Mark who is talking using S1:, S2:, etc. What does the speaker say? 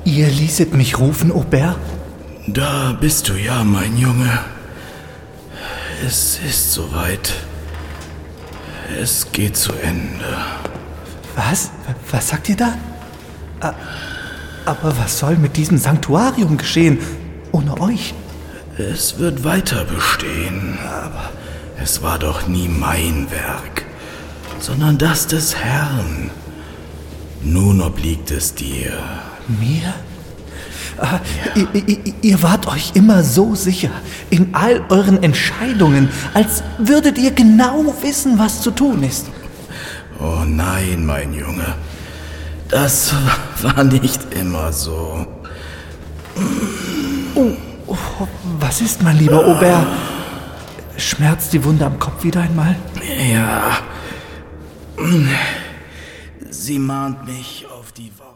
S1: Ihr ließet mich rufen, Aubert?
S2: Da bist du ja, mein Junge. Es ist soweit. Es geht zu Ende.
S1: Was? Was sagt ihr da? Aber was soll mit diesem Sanktuarium geschehen, ohne euch?
S2: Es wird weiter bestehen, aber es war doch nie mein Werk, sondern das des Herrn. Nun obliegt es dir.
S1: Mir? Ihr wart euch immer so sicher in all euren Entscheidungen, als würdet ihr genau wissen, was zu tun ist.
S2: Oh nein, mein Junge, das war nicht immer so.
S1: Oh, was ist, mein lieber Aubert? Schmerzt die Wunde am Kopf wieder einmal?
S2: Ja, sie mahnt mich auf die Wahrheit.